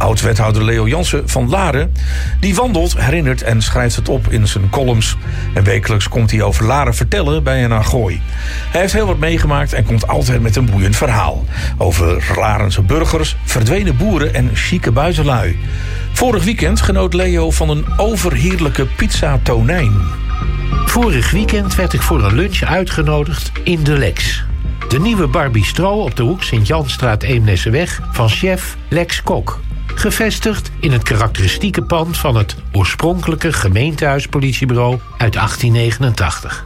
Oud-wethouder Leo Jansen van Laren, die wandelt, herinnert en schrijft het op in zijn columns. En wekelijks komt hij over Laren vertellen bij een Gooi. Hij heeft heel wat meegemaakt en komt altijd met een boeiend verhaal. Over Larense burgers, verdwenen boeren en chique buitenlui. Vorig weekend genoot Leo van een overheerlijke pizza tonijn. Vorig weekend werd ik voor een lunch uitgenodigd in de Lex. De nieuwe bar Bistro op de hoek Sint-Janstraat Eemnesseweg van chef Lex Kok. Gevestigd in het karakteristieke pand van het oorspronkelijke gemeentehuispolitiebureau uit 1889.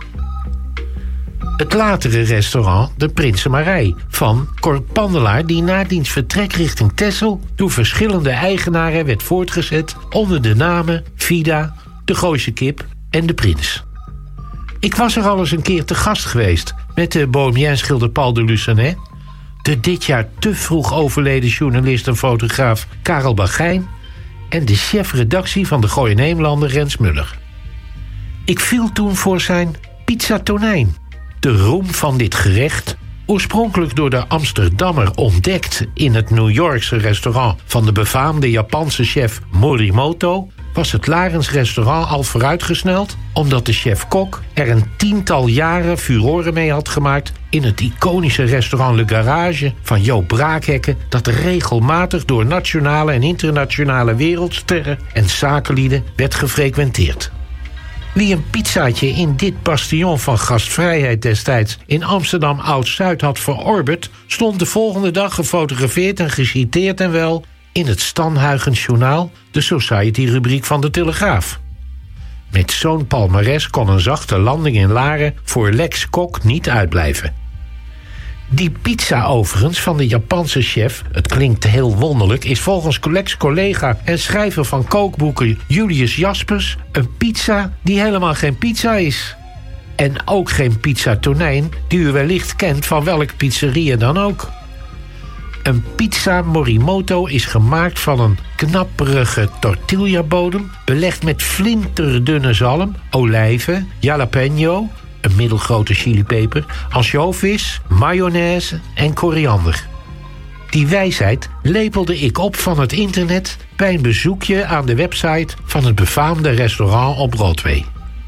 Het latere restaurant De Prinsenmarij van Cor Pandelaar, die na diens vertrek richting Texel door verschillende eigenaren werd voortgezet onder de namen Vida, De Gooise Kip en De Prins. Ik was er al eens een keer te gast geweest met de bohemien-schilder Paul de Lucanet, de dit jaar te vroeg overleden journalist en fotograaf Karel Bagijn en de chefredactie van de Gooi Neemlander Rens Muller. Ik viel toen voor zijn pizza tonijn. De roem van dit gerecht, oorspronkelijk door de Amsterdammer ontdekt in het New Yorkse restaurant van de befaamde Japanse chef Morimoto, was het Larens restaurant al vooruitgesneld, omdat de chef-kok er een 10-tal jaren furoren mee had gemaakt in het iconische restaurant Le Garage van Joop Braakhekken, dat regelmatig door nationale en internationale wereldsterren en zakenlieden werd gefrequenteerd. Wie een pizzaatje in dit bastion van gastvrijheid destijds in Amsterdam Oud-Zuid had verorberd, stond de volgende dag gefotografeerd en geciteerd en wel in het Stanhuigens Journaal, de Society-rubriek van de Telegraaf. Met zo'n palmares kon een zachte landing in Laren voor Lex Kok niet uitblijven. Die pizza overigens van de Japanse chef, het klinkt heel wonderlijk, is volgens Lex collega en schrijver van kookboeken Julius Jaspers een pizza die helemaal geen pizza is. En ook geen pizza tonijn die u wellicht kent van welke pizzeria dan ook. Een pizza Morimoto is gemaakt van een knapperige tortillabodem, belegd met flinterdunne zalm, olijven, jalapeno, een middelgrote chilipeper, ansjovis, mayonaise en koriander. Die wijsheid lepelde ik op van het internet bij een bezoekje aan de website van het befaamde restaurant op Broadway.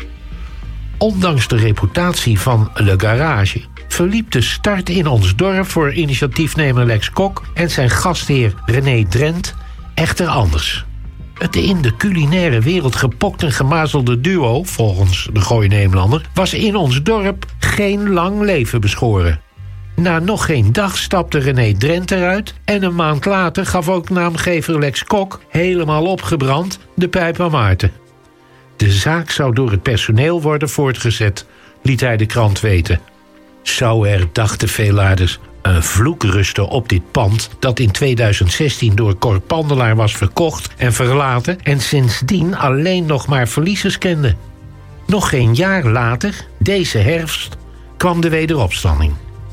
Ondanks de reputatie van Le Garage verliep de start in ons dorp voor initiatiefnemer Lex Kok en zijn gastheer René Drent echter anders. Het in de culinaire wereld gepokt en gemazelde duo, volgens de Gooi Neemlander, was in ons dorp geen lang leven beschoren. Na nog geen dag stapte René Drent eruit en een maand later gaf ook naamgever Lex Kok, helemaal opgebrand, de pijp aan Maarten. De zaak zou door het personeel worden voortgezet, liet hij de krant weten. Zou er, dachten veelaarders, een vloek rusten op dit pand dat in 2016 door Cor Pandelaar was verkocht en verlaten en sindsdien alleen nog maar verliezers kende. Nog geen jaar later, deze herfst, kwam de wederopstanding.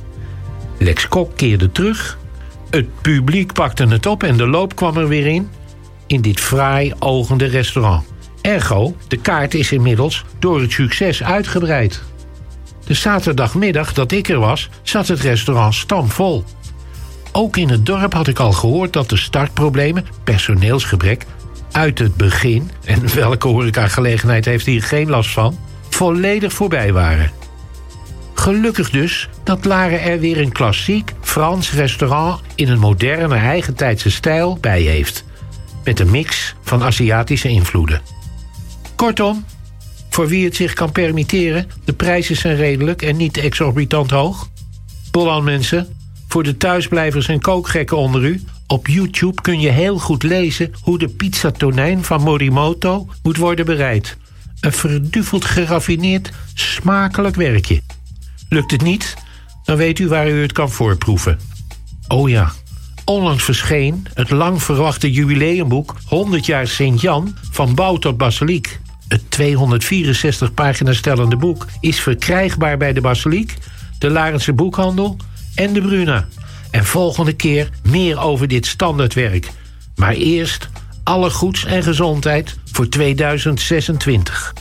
Lex Kok keerde terug, het publiek pakte het op en de loop kwam er weer in dit fraai ogende restaurant. Ergo, de kaart is inmiddels door het succes uitgebreid. De zaterdagmiddag dat ik er was, zat het restaurant stampvol. Ook in het dorp had ik al gehoord dat de startproblemen, personeelsgebrek, uit het begin, en welke horecagelegenheid heeft hier geen last van, volledig voorbij waren. Gelukkig dus dat Laren er weer een klassiek Frans restaurant in een moderne eigentijdse stijl bij heeft. Met een mix van Aziatische invloeden. Kortom, voor wie het zich kan permitteren, de prijzen zijn redelijk en niet exorbitant hoog. Bolland mensen, voor de thuisblijvers en kookgekken onder u, op YouTube kun je heel goed lezen hoe de pizza tonijn van Morimoto moet worden bereid. Een verduveld geraffineerd, smakelijk werkje. Lukt het niet, dan weet u waar u het kan voorproeven. Oh ja, onlangs verscheen het lang verwachte jubileumboek 100 jaar Sint-Jan van bouw tot basiliek. Het 264 pagina's stellende boek is verkrijgbaar bij de Basiliek, de Larense Boekhandel en de Bruna. En volgende keer meer over dit standaardwerk. Maar eerst alle goeds en gezondheid voor 2026.